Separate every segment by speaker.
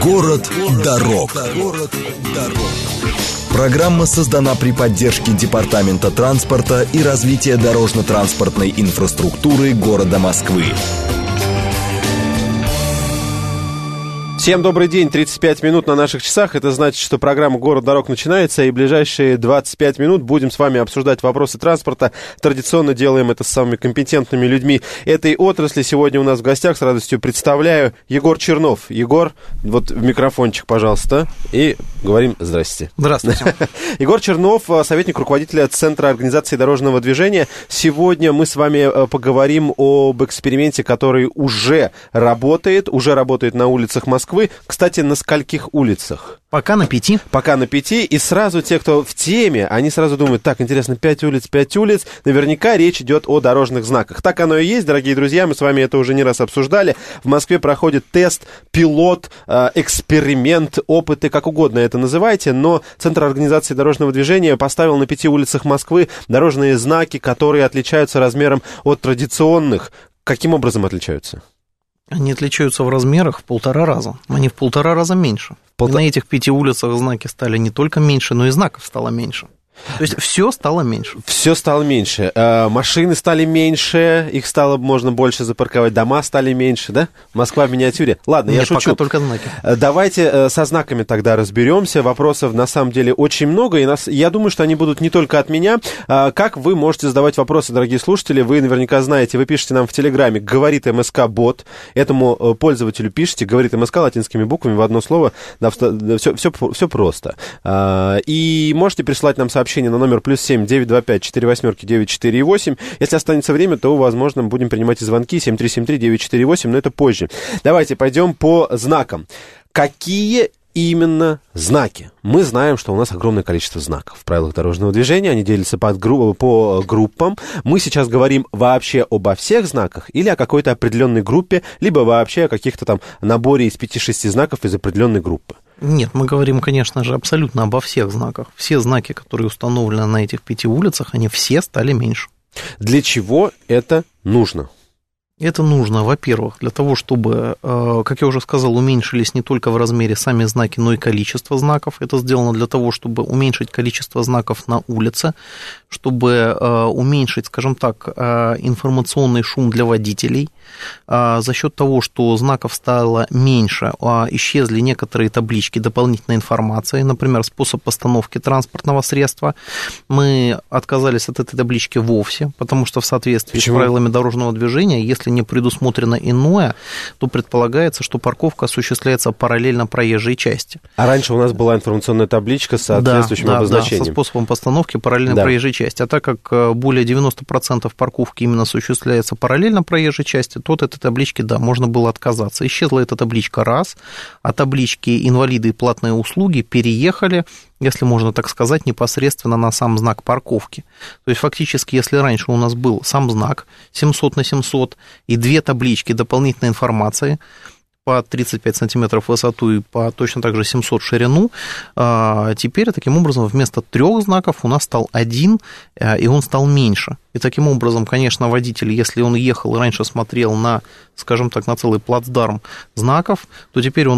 Speaker 1: Город дорог. Программа создана при поддержке Департамента транспорта и развития дорожно-транспортной инфраструктуры города Москвы.
Speaker 2: Всем добрый день, 35 минут на наших часах. Это значит, что программа «Город дорог» начинается, и в ближайшие 25 минут будем с вами обсуждать вопросы транспорта. Традиционно делаем это с самыми компетентными людьми этой отрасли. Сегодня у нас в гостях, с радостью представляю, Егор Чернов. Егор, вот в микрофончик, пожалуйста, и говорим здрасте.
Speaker 3: Здравствуйте.
Speaker 2: Егор Чернов, советник руководителя Центра организации дорожного движения. Сегодня мы с вами поговорим об эксперименте, который уже работает на улицах Москвы. Кстати, на скольких улицах?
Speaker 3: Пока на 5.
Speaker 2: Пока на 5. И сразу те, кто в теме, они сразу думают, так, интересно, 5 улиц. Наверняка речь идет о дорожных знаках. Так оно и есть, дорогие друзья, мы с вами это уже не раз обсуждали. В Москве проходит тест, пилот, эксперимент, опыты, как угодно это называйте, но Центр организации дорожного движения поставил на 5 улицах Москвы дорожные знаки, которые отличаются размером от традиционных. Каким образом отличаются?
Speaker 3: Они отличаются в размерах в 1,5 раза. Они в 1,5 раза меньше. И на этих 5 улицах знаки стали не только меньше, но и знаков стало меньше. То есть все стало меньше.
Speaker 2: Все стало меньше. Машины стали меньше, их стало можно больше запарковать, дома стали меньше, да? Москва в миниатюре. Ладно, я шучу.
Speaker 3: Пока только знаки.
Speaker 2: Давайте со знаками тогда разберемся. Вопросов на самом деле очень много, и я думаю, что они будут не только от меня. Как вы можете задавать вопросы, дорогие слушатели? Вы наверняка знаете, вы пишете нам в Телеграме «Говорит МСК-бот». Этому пользователю пишите «Говорит МСК» латинскими буквами в одно слово. Все просто. И можете присылать нам сообщение на номер +7 925 48 948. Если останется время, то, возможно, будем принимать и звонки 7373-948, но это позже. Давайте пойдем по знакам. Какие именно знаки? Мы знаем, что у нас огромное количество знаков в правилах дорожного движения, они делятся по группам. Мы сейчас говорим вообще обо всех знаках или о какой-то определенной группе, либо вообще о каких-то там наборе из 5-6 знаков из определенной группы?
Speaker 3: Нет, мы говорим, конечно же, абсолютно обо всех знаках. Все знаки, которые установлены на этих 5 улицах, они все стали меньше.
Speaker 2: Для чего это нужно?
Speaker 3: Это нужно, во-первых, для того, чтобы, как я уже сказал, уменьшились не только в размере сами знаки, но и количество знаков. Это сделано для того, чтобы уменьшить количество знаков на улице, чтобы уменьшить, скажем так, информационный шум для водителей. За счет того, что знаков стало меньше, исчезли некоторые таблички дополнительной информации, например, способ постановки транспортного средства. Мы отказались от этой таблички вовсе, потому что в соответствии с правилами дорожного движения, если не предусмотрено иное, то предполагается, что парковка осуществляется параллельно проезжей части.
Speaker 2: А раньше у нас была информационная табличка с соответствующим обозначением. Да, со
Speaker 3: способом постановки параллельно проезжей части. А так как более 90% парковки именно осуществляется параллельно проезжей части, то от этой таблички, да, можно было отказаться. Исчезла эта табличка раз, а таблички «Инвалиды и платные услуги» переехали, если можно так сказать, непосредственно на сам знак парковки. То есть, фактически, если раньше у нас был сам знак 700 на 700 и 2 таблички дополнительной информации по 35 сантиметров в высоту и по точно так же 700 в ширину, теперь таким образом вместо 3 знаков у нас стал 1, и он стал меньше. И таким образом, конечно, водитель, если он ехал и раньше смотрел на, скажем так, на целый плацдарм знаков, то теперь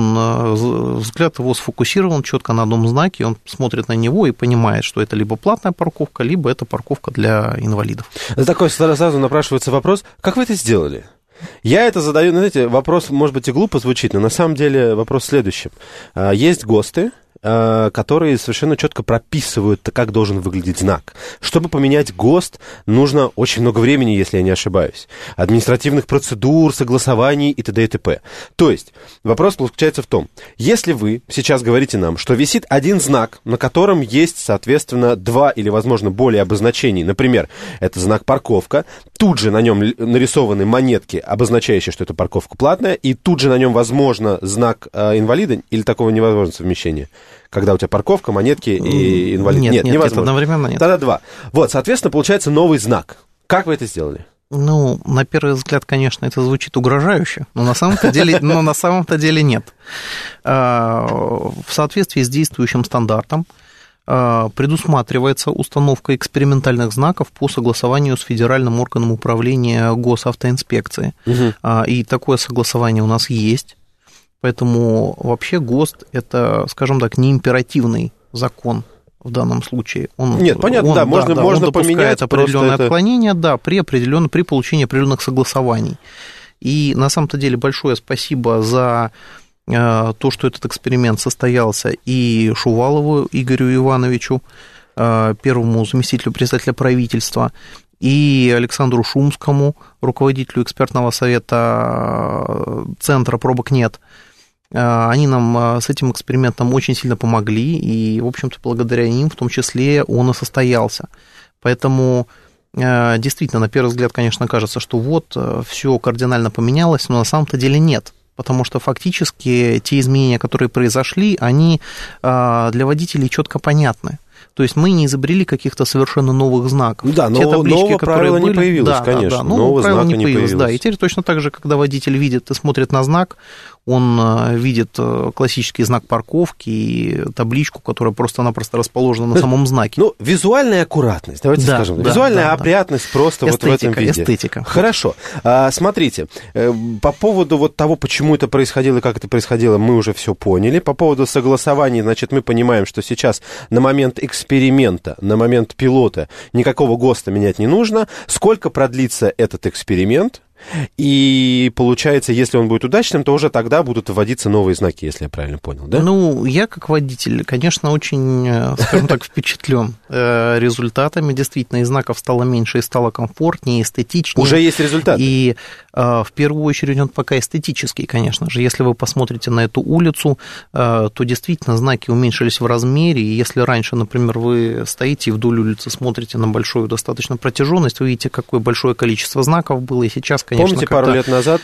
Speaker 3: взгляд его сфокусирован четко на одном знаке, он смотрит на него и понимает, что это либо платная парковка, либо это парковка для инвалидов.
Speaker 2: Такой сразу напрашивается вопрос, как вы это сделали? Я это задаю, знаете, вопрос, может быть, и глупо звучит, но на самом деле вопрос в следующем. Есть ГОСТы, которые совершенно четко прописывают, как должен выглядеть знак. Чтобы поменять ГОСТ, нужно очень много времени, если я не ошибаюсь. Административных процедур, согласований и т.д. и т.п. То есть, вопрос заключается в том, если вы сейчас говорите нам, что висит один знак, на котором есть, соответственно, 2 или, возможно, более обозначений, например, это знак парковка, тут же на нем нарисованы монетки, обозначающие, что это парковка платная, и тут же на нем, возможно, знак инвалида, или такого невозможно совмещения? Когда у тебя парковка, монетки и инвалид.
Speaker 3: Нет,
Speaker 2: невозможно.
Speaker 3: Одновременно нет.
Speaker 2: Тогда 2. Вот, соответственно, получается новый знак. Как вы это сделали?
Speaker 3: Ну, на первый взгляд, конечно, это звучит угрожающе, но на самом-то деле нет. В соответствии с действующим стандартом предусматривается установка экспериментальных знаков по согласованию с Федеральным органом управления госавтоинспекции. И такое согласование у нас есть. Поэтому вообще ГОСТ – это, скажем так, не императивный закон в данном случае.
Speaker 2: Нет, понятно, да, можно поменять
Speaker 3: определенные отклонения, да, при получении определенных согласований. И на самом-то деле большое спасибо за то, что этот эксперимент состоялся, и Шувалову Игорю Ивановичу, первому заместителю председателя правительства, и Александру Шумскому, руководителю экспертного совета Центра пробок нет. Они нам с этим экспериментом очень сильно помогли, и, в общем-то, благодаря им, в том числе, он и состоялся. Поэтому, действительно, на первый взгляд, конечно, кажется, что вот, все кардинально поменялось, но на самом-то деле нет. Потому что фактически те изменения, которые произошли, они для водителей четко понятны. То есть мы не изобрели каких-то совершенно новых знаков.
Speaker 2: Да, но нового правила не появилось, конечно.
Speaker 3: Да, нового правила не появилось, да. И теперь точно так же, когда водитель видит и смотрит на знак, он видит классический знак парковки и табличку, которая просто-напросто расположена на самом знаке.
Speaker 2: Ну, визуальная аккуратность, давайте скажем. Визуальная опрятность просто эстетика, вот в этом виде.
Speaker 3: Эстетика.
Speaker 2: Хорошо. Смотрите, по поводу вот того, почему это происходило и как это происходило, мы уже все поняли. По поводу согласований, значит, мы понимаем, что сейчас на момент эксперимента, на момент пилота никакого ГОСТа менять не нужно. Сколько продлится этот эксперимент? И получается, если он будет удачным, то уже тогда будут вводиться новые знаки, если я правильно понял, да?
Speaker 3: Ну, я как водитель, конечно, очень, скажем так, впечатлен результатами. Действительно, и знаков стало меньше, и стало комфортнее, эстетичнее.
Speaker 2: Уже есть результат.
Speaker 3: И в первую очередь он пока эстетический, конечно же. Если вы посмотрите на эту улицу, то действительно знаки уменьшились в размере. И если раньше, например, вы стоите и вдоль улицы смотрите на большую достаточно протяженность, вы видите, какое большое количество знаков было, и сейчас, конечно,
Speaker 2: помните, пару лет назад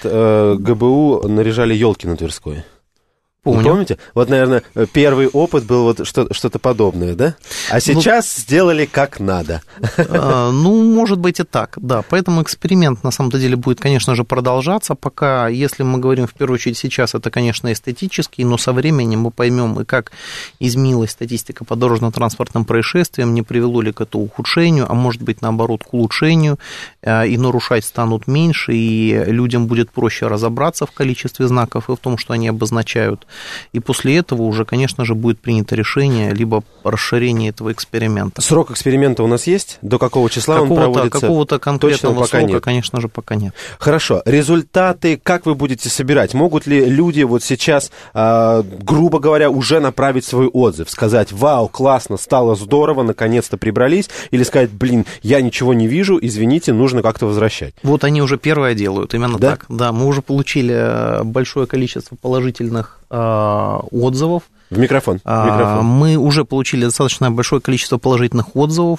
Speaker 2: ГБУ наряжали елки на Тверской?
Speaker 3: Помню.
Speaker 2: Вы помните? Вот, наверное, первый опыт был вот что-то подобное, да? А сейчас сделали как надо.
Speaker 3: Ну, может быть и так, да. Поэтому эксперимент, на самом деле, будет, конечно же, продолжаться. Пока, если мы говорим, в первую очередь, сейчас, это, конечно, эстетический, но со временем мы поймем, и как изменилась статистика по дорожно-транспортным происшествиям, не привело ли к этому ухудшению, а может быть, наоборот, к улучшению, и нарушать станут меньше, и людям будет проще разобраться в количестве знаков и в том, что они обозначают. И после этого уже, конечно же, будет принято решение либо расширение этого эксперимента.
Speaker 2: Срок эксперимента у нас есть? До какого числа он проводится?
Speaker 3: Какого-то конкретного срока, конечно же, пока нет.
Speaker 2: Хорошо. Результаты как вы будете собирать? Могут ли люди вот сейчас, грубо говоря, уже направить свой отзыв? Сказать: вау, классно, стало здорово, наконец-то прибрались? Или сказать: блин, я ничего не вижу, извините, нужно как-то возвращать?
Speaker 3: Вот они уже первое делают, именно так. Да, мы уже получили большое количество положительных отзывов.
Speaker 2: В микрофон.
Speaker 3: Мы уже получили достаточно большое количество положительных отзывов.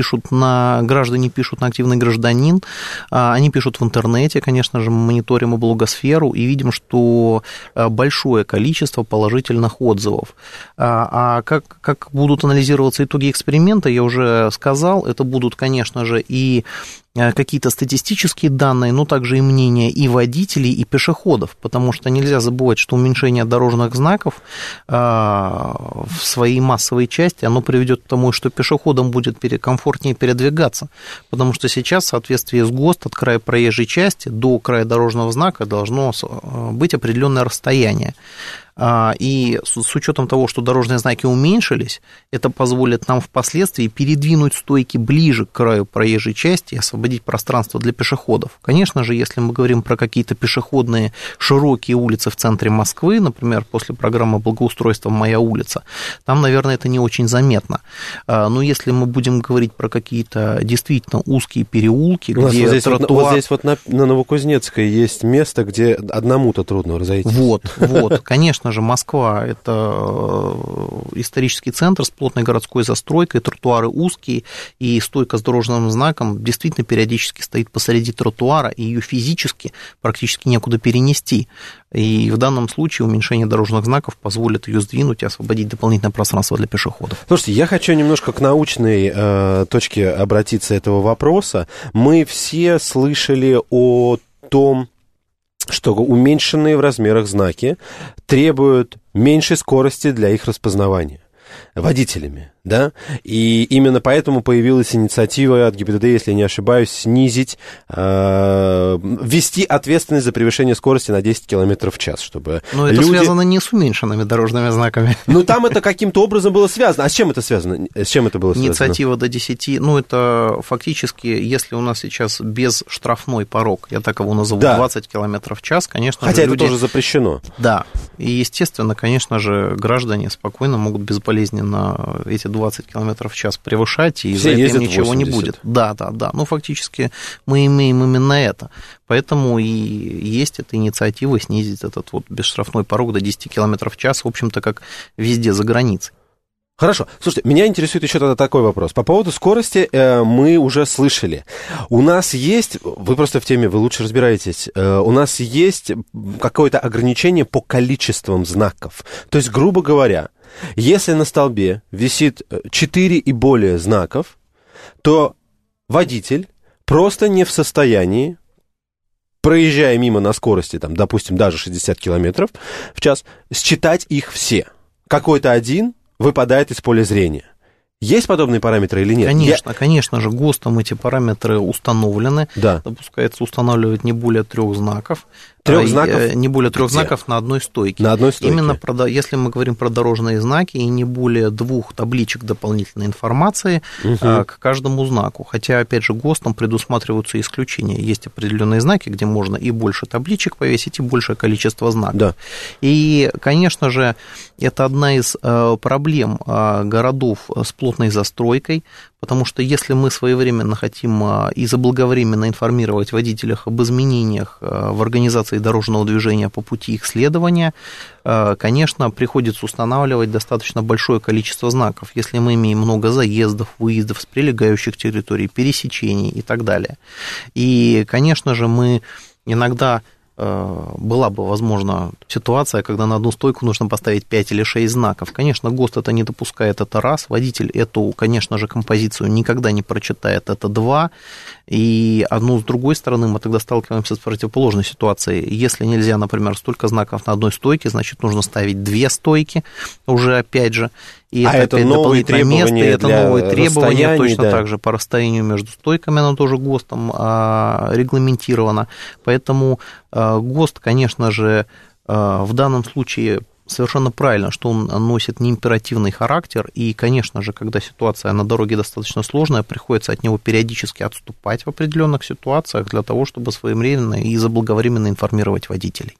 Speaker 3: Граждане пишут на «Активный гражданин», они пишут в интернете, конечно же, мы мониторим и блогосферу, и видим, что большое количество положительных отзывов. А как будут анализироваться итоги эксперимента, я уже сказал, это будут, конечно же, и какие-то статистические данные, но также и мнения и водителей, и пешеходов, потому что нельзя забывать, что уменьшение дорожных знаков в своей массовой части, оно приведет к тому, что пешеходам будет комфортнее передвигаться, потому что сейчас в соответствии с ГОСТ от края проезжей части до края дорожного знака должно быть определенное расстояние. И с учетом того, что дорожные знаки уменьшились, это позволит нам впоследствии передвинуть стойки ближе к краю проезжей части и освободить пространство для пешеходов. Конечно же, если мы говорим про какие-то пешеходные широкие улицы в центре Москвы, например, после программы благоустройства «Моя улица», там, наверное, это не очень заметно. Но если мы будем говорить про какие-то действительно узкие переулки, где тротуар...
Speaker 2: Вот здесь вот на Новокузнецкой есть место, где одному-то трудно разойтись.
Speaker 3: Вот, конечно же, Москва – это исторический центр с плотной городской застройкой, тротуары узкие, и стойка с дорожным знаком действительно периодически стоит посреди тротуара, и ее физически практически некуда перенести. И в данном случае уменьшение дорожных знаков позволит ее сдвинуть и освободить дополнительное пространство для пешеходов.
Speaker 2: Слушайте, я хочу немножко к научной точке обратиться этого вопроса. Мы все слышали о том, что уменьшенные в размерах знаки требуют меньшей скорости для их распознавания водителями. да, и именно поэтому появилась инициатива от ГИБДД, если не ошибаюсь, снизить, ввести ответственность за превышение скорости на 10 км в час, чтобы
Speaker 3: Но это связано не с уменьшенными дорожными знаками.
Speaker 2: Ну, там это каким-то образом было связано. А с чем это связано? С чем это было связано?
Speaker 3: Инициатива до 10, ну, это фактически, если у нас сейчас безштрафной порог, я так его назову, 20 км в час, конечно
Speaker 2: Хотя
Speaker 3: же,
Speaker 2: это тоже запрещено.
Speaker 3: Да, и, естественно, конечно же, граждане спокойно могут безболезненно эти 20 км в час превышать, и за это им ничего 80. Не будет. Да. Ну, фактически мы имеем именно это. Поэтому и есть эта инициатива снизить этот вот бесштрафной порог до 10 км в час, в общем-то, как везде за границей.
Speaker 2: Хорошо. Слушайте, меня интересует еще тогда такой вопрос. По поводу скорости мы уже слышали. У нас есть, вы просто в теме, вы лучше разбираетесь, у нас есть какое-то ограничение по количествам знаков. То есть, грубо говоря, если на столбе висит 4 и более знаков, то водитель просто не в состоянии, проезжая мимо на скорости, там, допустим, даже 60 км в час, считать их все. Какой-то один выпадает из поля зрения. Есть подобные параметры или нет?
Speaker 3: Конечно же, ГОСТом эти параметры установлены.
Speaker 2: Да.
Speaker 3: Допускается устанавливать не более 3 знаков.
Speaker 2: 3 знаков?
Speaker 3: Не более 3 знаков на одной стойке.
Speaker 2: На одной стойке.
Speaker 3: Именно если мы говорим про дорожные знаки, и не более 2 табличек дополнительной информации к каждому знаку. Хотя, опять же, ГОСТом предусматриваются исключения. Есть определенные знаки, где можно и больше табличек повесить, и большее количество знаков.
Speaker 2: Да.
Speaker 3: И, конечно же, это одна из проблем городов с плотной застройкой, потому что если мы своевременно хотим и заблаговременно информировать водителей об изменениях в организации дорожного движения по пути их следования, конечно, приходится устанавливать достаточно большое количество знаков, если мы имеем много заездов, выездов с прилегающих территорий, пересечений и так далее. И, конечно же, мы иногда... была бы, возможно, ситуация, когда на одну стойку нужно поставить 5 или 6 знаков. Конечно, ГОСТ это не допускает, это раз. Водитель эту, конечно же, композицию никогда не прочитает, это 2. И одну с другой стороны мы тогда сталкиваемся с противоположной ситуацией. Если нельзя, например, столько знаков на одной стойке, значит, нужно ставить 2 стойки уже, опять же. И это опять
Speaker 2: новые требования,
Speaker 3: место, это новые требования, точно так же по расстоянию между стойками, оно тоже ГОСТом регламентировано. Поэтому ГОСТ, конечно же, в данном случае совершенно правильно, что он носит неимперативный характер, и, конечно же, когда ситуация на дороге достаточно сложная, приходится от него периодически отступать в определенных ситуациях для того, чтобы своевременно и заблаговременно информировать водителей.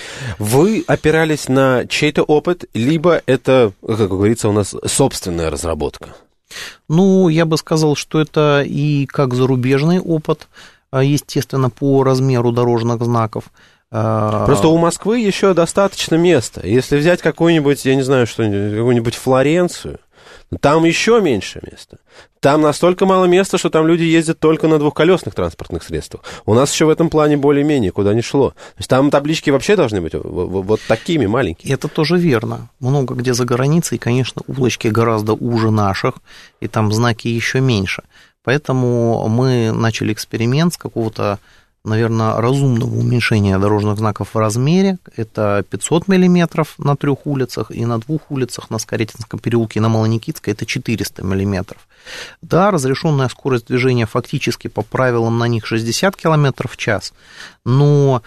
Speaker 2: Вы опирались на чей-то опыт, либо это, как говорится, у нас собственная разработка?
Speaker 3: Ну, я бы сказал, что это и как зарубежный опыт, естественно, по размеру дорожных знаков.
Speaker 2: Просто у Москвы еще достаточно места. Если взять какую-нибудь, я не знаю, какую-нибудь Флоренцию, там еще меньше места. Там настолько мало места, что там люди ездят только на двухколесных транспортных средствах. У нас еще в этом плане более-менее куда ни шло. То есть там таблички вообще должны быть вот такими маленькими.
Speaker 3: Это тоже верно. Много где за границей, конечно, улочки гораздо уже наших, и там знаки еще меньше. Поэтому мы начали эксперимент с какого-то, наверное, разумного уменьшения дорожных знаков в размере. Это 500 мм на 3 улицах, и на 2 улицах, на Скорятинском переулке и на Малоникитской, это 400 мм. Да, разрешенная скорость движения фактически по правилам на них 60 км в час, но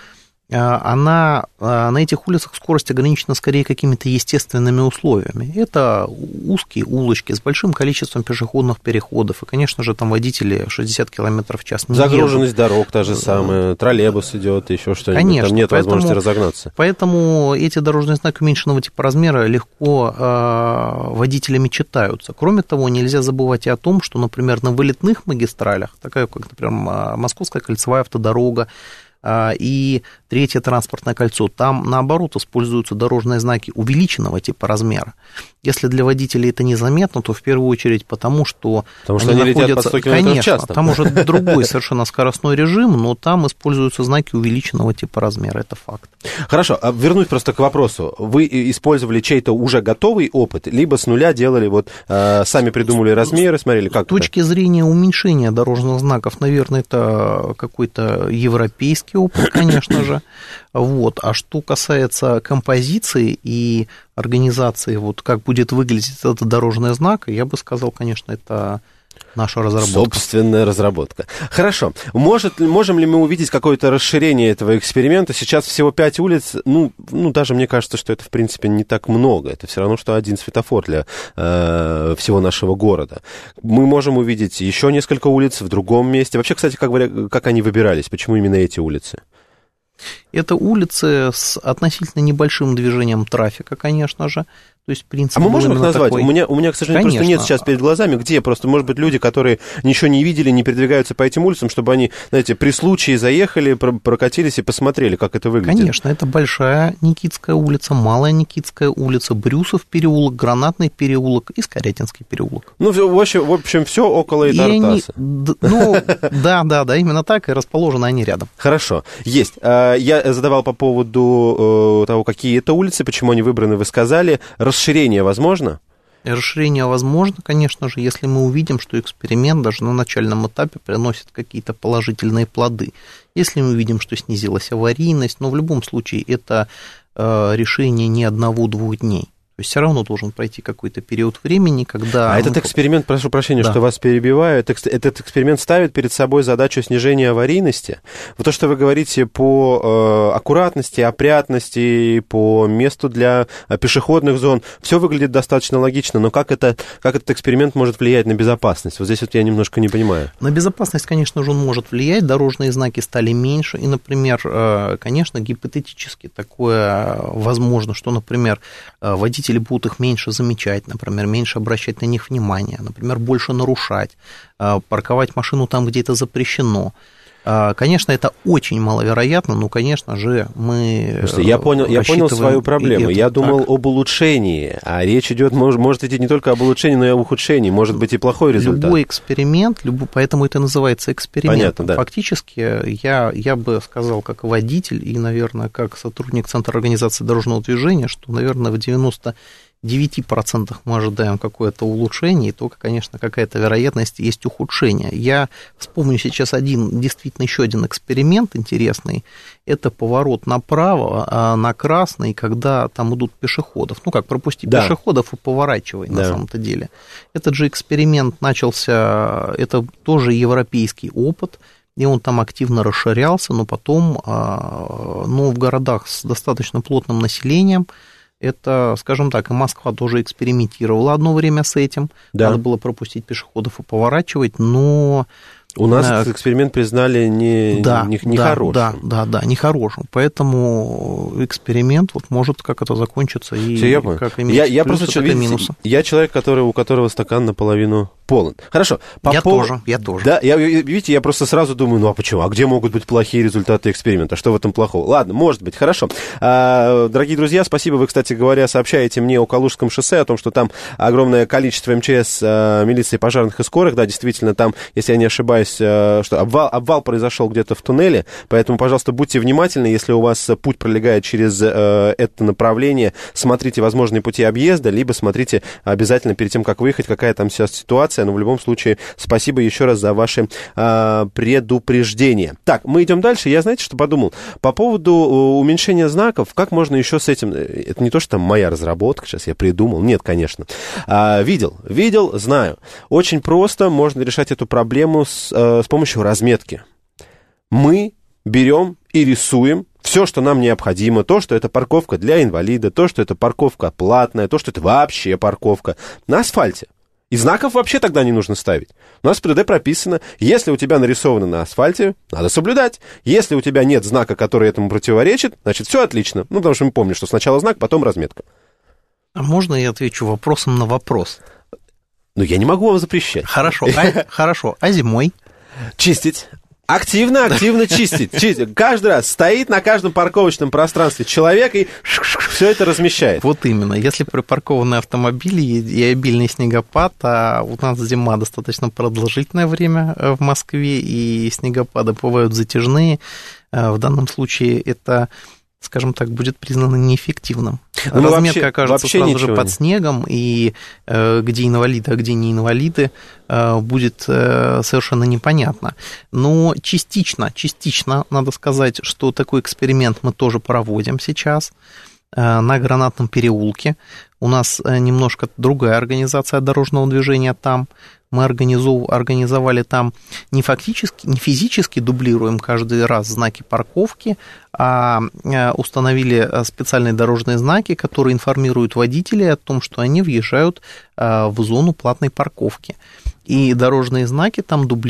Speaker 3: она на этих улицах скорость ограничена скорее какими-то естественными условиями. Это узкие улочки с большим количеством пешеходных переходов, и, конечно же, там водители 60 км в час не
Speaker 2: загруженность дорог та же самая, троллейбус идет, еще что-нибудь, конечно, там нет возможности разогнаться.
Speaker 3: Поэтому эти дорожные знаки уменьшенного типа размера легко водителями читаются. Кроме того, нельзя забывать и о том, что, например, на вылетных магистралях, такая как, например, Московская кольцевая автодорога, и 3-е транспортное кольцо, там, наоборот, используются дорожные знаки увеличенного типа размера. Если для водителей это незаметно, то в первую очередь потому, что
Speaker 2: они летят по 100 км в час.
Speaker 3: Там уже другой совершенно скоростной режим, но там используются знаки увеличенного типа размера, это факт.
Speaker 2: Хорошо, вернусь просто к вопросу. Вы использовали чей-то уже готовый опыт, либо с нуля делали, сами придумали размеры, смотрели, как это?
Speaker 3: С точки зрения уменьшения дорожных знаков, наверное, это какой-то европейский практический опыт, конечно же. Вот. А что касается композиции и организации, вот как будет выглядеть этот дорожный знак, я бы сказал, конечно, это наша разработка.
Speaker 2: Собственная разработка. Хорошо. Можем ли мы увидеть какое-то расширение этого эксперимента? Сейчас всего 5 улиц. Даже мне кажется, что это, в принципе, не так много. Это все равно, что один светофор для всего нашего города. Мы можем увидеть еще несколько улиц в другом месте. Вообще, кстати, как они выбирались? Почему именно эти улицы?
Speaker 3: Это улицы с относительно небольшим движением трафика, конечно же. То есть, в принципе,
Speaker 2: мы можем их назвать? У меня, к сожалению, просто нет сейчас перед глазами, где просто, может быть, люди, которые ничего не видели, не передвигаются по этим улицам, чтобы они, знаете, при случае заехали, прокатились и посмотрели, как это выглядит.
Speaker 3: Конечно, это Большая Никитская улица, Малая Никитская улица, Брюсов переулок, Гранатный переулок и Скорятинский переулок.
Speaker 2: В общем, все около Итартаса.
Speaker 3: Да, именно так, и расположены они рядом.
Speaker 2: Хорошо, есть. Я задавал по поводу того, какие это улицы, почему они выбраны, вы сказали. Расширение возможно?
Speaker 3: Расширение возможно, конечно же, если мы увидим, что эксперимент даже на начальном этапе приносит какие-то положительные плоды. Если мы увидим, что снизилась аварийность, но в любом случае это решение не 1-2 дней. То есть все равно должен пройти какой-то период времени, когда...
Speaker 2: этот эксперимент, прошу прощения, что вас перебиваю, этот эксперимент ставит перед собой задачу снижения аварийности. Вот то, что вы говорите по аккуратности, опрятности, по месту для пешеходных зон, все выглядит достаточно логично, но как этот эксперимент может влиять на безопасность? Вот здесь вот я немножко не понимаю.
Speaker 3: На безопасность, конечно же, он может влиять, дорожные знаки стали меньше, и, например, конечно, гипотетически такое возможно, что, например, водитель будут их меньше замечать, например, меньше обращать на них внимание, например, больше нарушать, парковать машину там, где это запрещено. Конечно, это очень маловероятно, но, конечно же, мы...
Speaker 2: Я понял свою проблему. Я думал об улучшении, а речь идет, может идти не только об улучшении, но и об ухудшении. Может быть и плохой результат.
Speaker 3: Любой эксперимент, поэтому это называется экспериментом.
Speaker 2: Понятно, да.
Speaker 3: Фактически, я бы сказал, как водитель и, наверное, как сотрудник Центра организации дорожного движения, что, наверное, в 99% мы ожидаем какое-то улучшение, и только, конечно, какая-то вероятность есть ухудшение. Я вспомню сейчас еще один эксперимент интересный. Это поворот направо, на красный, когда там идут пешеходов. Как пропусти пешеходов и поворачивай на самом-то деле. Этот же эксперимент начался, это тоже европейский опыт, и он там активно расширялся, но потом, в городах с достаточно плотным населением, это, скажем так, и Москва тоже экспериментировала одно время с этим. Да. Надо было пропустить пешеходов и поворачивать, но...
Speaker 2: У нас этот эксперимент признали нехорошим.
Speaker 3: Да, нехорошим. Поэтому эксперимент может как это закончиться и как иметь плюсы, так и минусы.
Speaker 2: Я человек, у которого стакан наполовину полон. Хорошо.
Speaker 3: Я тоже.
Speaker 2: Да, видите, я просто сразу думаю, а почему? А где могут быть плохие результаты эксперимента? Что в этом плохого? Ладно, может быть, хорошо. Дорогие друзья, спасибо. Вы, кстати говоря, сообщаете мне о Калужском шоссе, о том, что там огромное количество МЧС, милиции, пожарных и скорых. Да, действительно, там, если я не ошибаюсь, что обвал произошел где-то в туннеле, поэтому, пожалуйста, будьте внимательны, если у вас путь пролегает через это направление, смотрите возможные пути объезда, либо смотрите обязательно перед тем, как выехать, какая там сейчас ситуация, но в любом случае спасибо еще раз за ваши предупреждения. Так, мы идем дальше. Я, знаете, что подумал? По поводу уменьшения знаков, как можно еще с этим... Это не то, что там моя разработка, сейчас я придумал, нет, конечно. Видел, знаю. Очень просто можно решать эту проблему с помощью разметки. Мы берем и рисуем все, что нам необходимо, то, что это парковка для инвалида, то, что это парковка платная, то, что это вообще парковка на асфальте. И знаков вообще тогда не нужно ставить. У нас в ПДД прописано, если у тебя нарисовано на асфальте, надо соблюдать. Если у тебя нет знака, который этому противоречит, значит, все отлично. Потому что мы помним, что сначала знак, потом разметка.
Speaker 3: А можно я отвечу вопросом на вопрос?
Speaker 2: Я не могу вам запрещать.
Speaker 3: Хорошо. А зимой?
Speaker 2: Чистить. Активно чистить. Каждый раз стоит на каждом парковочном пространстве человек и все это размещает.
Speaker 3: Вот именно. Если припаркованы автомобили и обильный снегопад, а у нас зима достаточно продолжительное время в Москве, и снегопады бывают затяжные, в данном случае это скажем так, будет признано неэффективным. Разметка окажется сразу же под снегом, и где инвалиды, а где не инвалиды, будет совершенно непонятно. Но частично, надо сказать, что такой эксперимент мы тоже проводим сейчас на Гранатном переулке. У нас немножко другая организация дорожного движения там. Мы организовали там не физически дублируем каждый раз знаки парковки, а установили специальные дорожные знаки, которые информируют водителей о том, что они въезжают в зону платной парковки. И дорожные знаки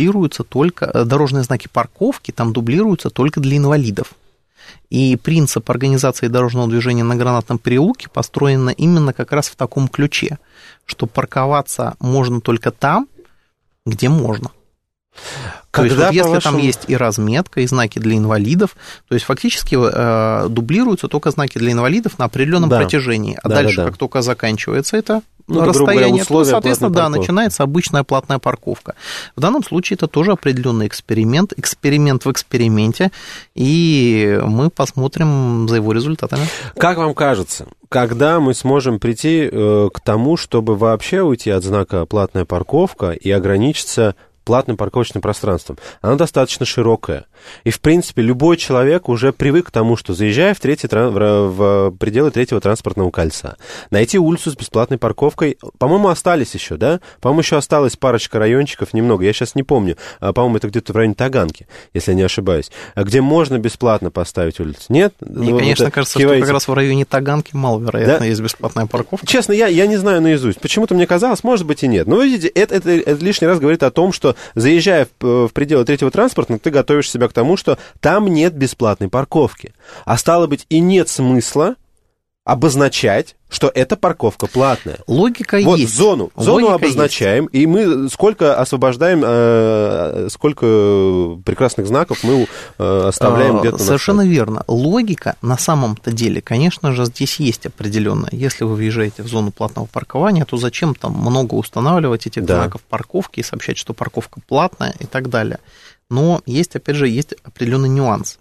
Speaker 3: парковки там дублируются только для инвалидов. И принцип организации дорожного движения на Гранатном переулке построен именно как раз в таком ключе, что парковаться можно только там, где можно. То есть, вот если там есть и разметка, и знаки для инвалидов, то есть фактически дублируются только знаки для инвалидов на определенном протяжении. А дальше, как только заканчивается это расстояние, то, соответственно, начинается обычная платная парковка. В данном случае это тоже определенный эксперимент в эксперименте, и мы посмотрим за его результатами.
Speaker 2: Как вам кажется, когда мы сможем прийти к тому, чтобы вообще уйти от знака «платная парковка» и ограничиться платным парковочным пространством? Оно достаточно широкое. И, в принципе, любой человек уже привык к тому, что, заезжая в пределы третьего транспортного кольца, найти улицу с бесплатной парковкой, по-моему, остались еще, да? По-моему, еще осталась парочка райончиков, немного, я сейчас не помню. По-моему, это где-то в районе Таганки, если я не ошибаюсь, где можно бесплатно поставить улицу. Нет?
Speaker 3: Мне, конечно, кажется, что как раз в районе Таганки маловероятно есть бесплатная парковка.
Speaker 2: Честно, я не знаю наизусть. Почему-то мне казалось, может быть, и нет. Но, видите, это лишний раз говорит о том, что, заезжая в пределы третьего транспорта, ты готовишь себя к тому, что там нет бесплатной парковки. А стало быть, и нет смысла обозначать, что эта парковка платная.
Speaker 3: Логика
Speaker 2: вот
Speaker 3: есть.
Speaker 2: Зону обозначаем, есть. И мы сколько освобождаем, сколько прекрасных знаков мы оставляем где-то.
Speaker 3: Совершенно верно. Логика на самом-то деле, конечно же, здесь есть определенная. Если вы въезжаете в зону платного паркования, то зачем там много устанавливать этих знаков парковки и сообщать, что парковка платная и так далее. Но есть, опять же, определенный нюанс.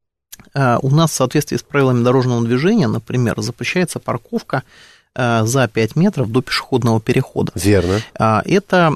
Speaker 3: У нас в соответствии с правилами дорожного движения, например, запрещается парковка за 5 метров до пешеходного перехода.
Speaker 2: Верно.
Speaker 3: Это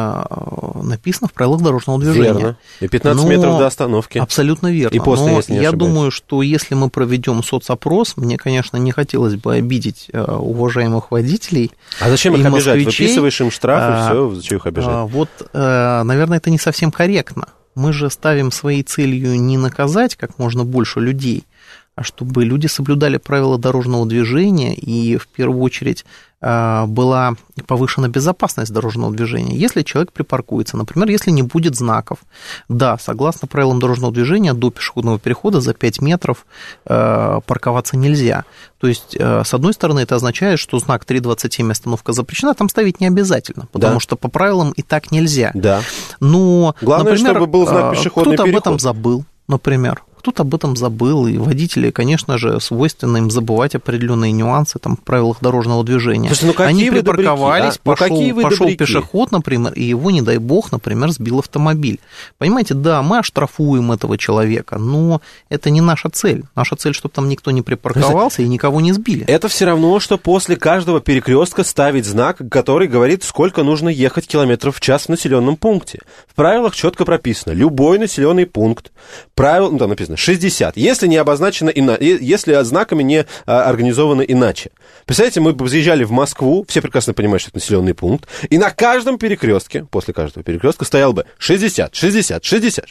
Speaker 3: написано в правилах дорожного движения.
Speaker 2: Верно. И 15 метров до остановки.
Speaker 3: Абсолютно верно.
Speaker 2: И после, если не
Speaker 3: я
Speaker 2: ошибаюсь.
Speaker 3: думаю, что если мы проведем соцопрос, мне, конечно, не хотелось бы обидеть уважаемых водителей.
Speaker 2: А зачем их обижать?
Speaker 3: Москвичей.
Speaker 2: Выписываешь им штраф, и все, зачем их обижать?
Speaker 3: Вот, наверное, это не совсем корректно. Мы же ставим своей целью не наказать как можно больше людей, а чтобы люди соблюдали правила дорожного движения, и в первую очередь была повышена безопасность дорожного движения. Если человек припаркуется, например, если не будет знаков, да, согласно правилам дорожного движения, до пешеходного перехода за 5 метров парковаться нельзя. То есть, с одной стороны, это означает, что знак 3.27 остановка запрещена, там ставить не обязательно, потому что по правилам и так нельзя.
Speaker 2: Да.
Speaker 3: Но,
Speaker 2: главное,
Speaker 3: например,
Speaker 2: чтобы был знак пешеходный
Speaker 3: кто-то
Speaker 2: переход.
Speaker 3: об этом забыл, например. Кто-то об этом забыл, и водители, конечно же, свойственно им забывать определенные нюансы там, в правилах дорожного движения.
Speaker 2: Слушайте,
Speaker 3: они припарковались, пошел пешеход, например, и его, не дай бог, например, сбил автомобиль. Понимаете, да, мы оштрафуем этого человека, но это не наша цель. Наша цель, чтобы там никто не припарковался и никого не сбили.
Speaker 2: Это все равно, что после каждого перекрестка ставить знак, который говорит, сколько нужно ехать километров в час в населенном пункте. В правилах четко прописано, любой населенный пункт, там написано 60, если не обозначено, если знаками не организовано иначе. Представляете, мы заезжали в Москву, все прекрасно понимают, что это населенный пункт, и на каждом перекрестке, после каждого перекрестка стоял бы 60, 60, 60.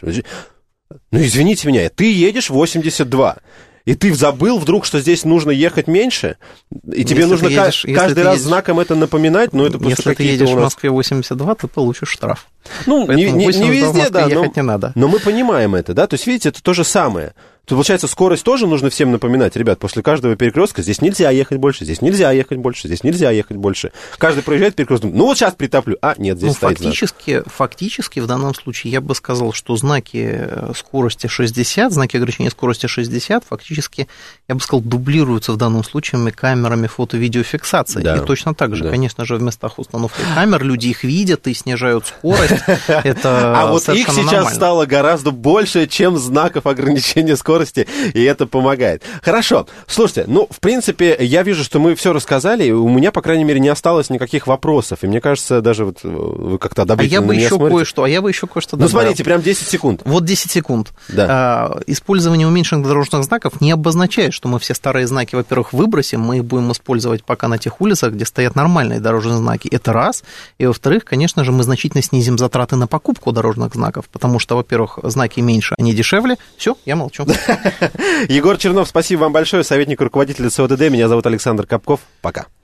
Speaker 2: Ну, извините меня, ты едешь 82, и ты забыл вдруг, что здесь нужно ехать меньше, и тебе нужно каждый раз знаком это напоминать, но это просто
Speaker 3: какие-то
Speaker 2: какие-то
Speaker 3: едешь
Speaker 2: у нас...
Speaker 3: в Москве 82, ты получишь штраф.
Speaker 2: Ну, не везде, да,
Speaker 3: не надо.
Speaker 2: Но мы понимаем это, да, то есть, видите, это то же самое. То, получается, скорость тоже нужно всем напоминать. Ребят, после каждого перекрестка здесь нельзя ехать больше, здесь нельзя ехать больше, здесь нельзя ехать больше. Каждый проезжает перекресток, ну вот сейчас притоплю, нет, здесь стоит знак.
Speaker 3: Фактически, в данном случае, я бы сказал, что знаки скорости 60, знаки ограничения скорости 60, фактически, я бы сказал, дублируются в данном случае камерами фото-видеофиксации. Да. И точно так же, конечно же, в местах установки камер люди их видят и снижают скорость. Это
Speaker 2: а вот их сейчас
Speaker 3: нормально.
Speaker 2: Стало гораздо больше, чем знаков ограничения скорости скорости, и это помогает. Хорошо. Слушайте, в принципе, я вижу, что мы все рассказали, и у меня, по крайней мере, не осталось никаких вопросов, и мне кажется, даже вот вы как-то одобрительно на меня смотрите. Я бы еще кое-что добавил. Смотрите, прям 10 секунд.
Speaker 3: Вот 10 секунд.
Speaker 2: Да.
Speaker 3: Использование уменьшенных дорожных знаков не обозначает, что мы все старые знаки, во-первых, выбросим, мы их будем использовать пока на тех улицах, где стоят нормальные дорожные знаки. Это раз. И, во-вторых, конечно же, мы значительно снизим затраты на покупку дорожных знаков, потому что, во-первых, знаки меньше, они дешевле. Все, я молчу.
Speaker 2: Егор Чернов, спасибо вам большое, советник руководителя ЦОДД. Меня зовут Александр Капков. Пока.